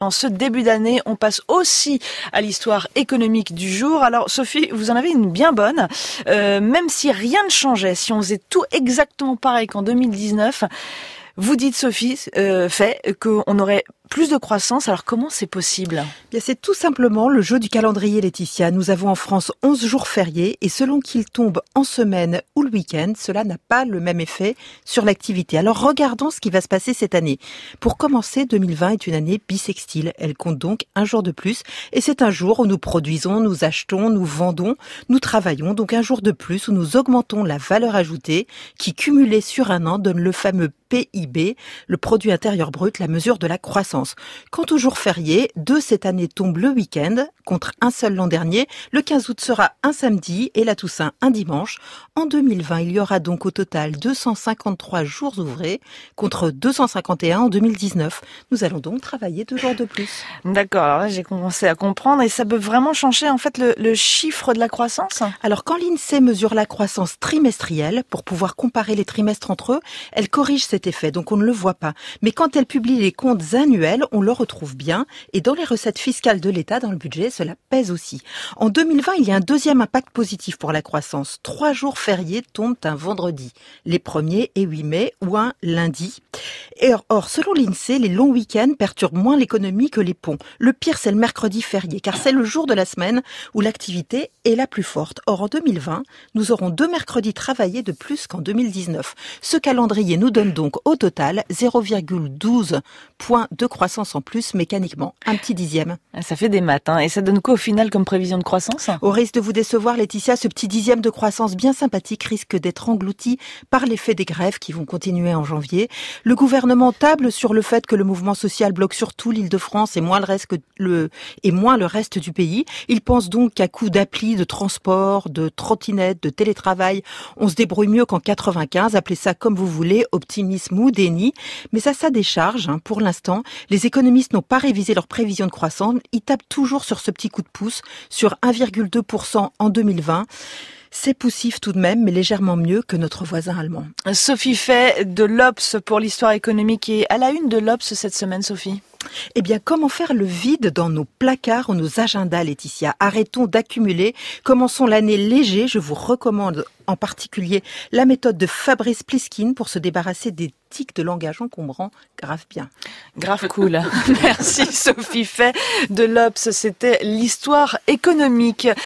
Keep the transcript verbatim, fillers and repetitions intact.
En ce début d'année, on passe aussi à l'histoire économique du jour. Alors Sophie, vous en avez une bien bonne. Euh, même si rien ne changeait, si on faisait tout exactement pareil qu'en deux mille dix-neuf, vous dites Sophie, euh, fait qu'on aurait plus de croissance. Alors comment c'est possible ? Bien, c'est tout simplement le jeu du calendrier, Laetitia. Nous avons en France onze jours fériés et selon qu'ils tombent en semaine ou le week-end, cela n'a pas le même effet sur l'activité. Alors regardons ce qui va se passer cette année. Pour commencer, deux mille vingt est une année bissextile. Elle compte donc un jour de plus et c'est un jour où nous produisons, nous achetons, nous vendons, nous travaillons. Donc un jour de plus où nous augmentons la valeur ajoutée qui, cumulée sur un an, donne le fameux P I B, le produit intérieur brut, la mesure de la croissance. Quant au jour férié, deux cette année tombent le week-end, contre un seul l'an dernier. Le quinze août sera un samedi et la Toussaint un dimanche. En deux mille vingt, il y aura donc au total deux cent cinquante-trois jours ouvrés, contre deux cent cinquante et un en deux mille dix-neuf. Nous allons donc travailler deux jours de plus. D'accord, alors là j'ai commencé à comprendre et ça peut vraiment changer en fait le, le chiffre de la croissance ? Alors quand l'INSEE mesure la croissance trimestrielle, pour pouvoir comparer les trimestres entre eux, elle corrige cet effet, donc on ne le voit pas. Mais quand elle publie les comptes annuels, on le retrouve bien. Et dans les recettes fiscales de l'État, dans le budget, cela pèse aussi. En deux mille vingt, il y a un deuxième impact positif pour la croissance. Trois jours fériés tombent un vendredi, les premier et huit mai, ou un lundi. Et or, or, selon l'INSEE, les longs week-ends perturbent moins l'économie que les ponts. Le pire, c'est le mercredi férié, car c'est le jour de la semaine où l'activité est la plus forte. Or, en deux mille vingt, nous aurons deux mercredis travaillés de plus qu'en deux mille dix-neuf. Ce calendrier nous donne donc au total zéro virgule douze points de croissance en plus mécaniquement, un petit dixième. Ça fait des maths, hein. Et ça donne quoi au final comme prévision de croissance ? Au risque de vous décevoir, Laetitia, ce petit dixième de croissance bien sympathique risque d'être englouti par l'effet des grèves qui vont continuer en janvier. Le gouvernement table sur le fait que le mouvement social bloque surtout l'Île-de-France et moins le reste que le et moins le reste du pays. Il pense donc qu'à coup d'appli, de transport, de trottinette, de télétravail, on se débrouille mieux qu'en quatre-vingt-quinze. Appelez ça comme vous voulez, optimisme ou déni. Mais à sa décharge, hein, pour l'instant, les économistes n'ont pas révisé leurs prévisions de croissance. Ils tapent toujours sur ce petit coup de pouce, sur un virgule deux pour cent en deux mille vingt. C'est poussif tout de même, mais légèrement mieux que notre voisin allemand. Sophie Fay de l'Obs pour l'histoire économique et à la une de l'Obs cette semaine, Sophie. Eh bien, comment faire le vide dans nos placards ou nos agendas, Laetitia ? Arrêtons d'accumuler. Commençons l'année léger. Je vous recommande en particulier la méthode de Fabrice Pliskin pour se débarrasser des tics de langage encombrants. Grave bien. Grave cool. Merci Sophie Fay de l'Obs. C'était l'histoire économique.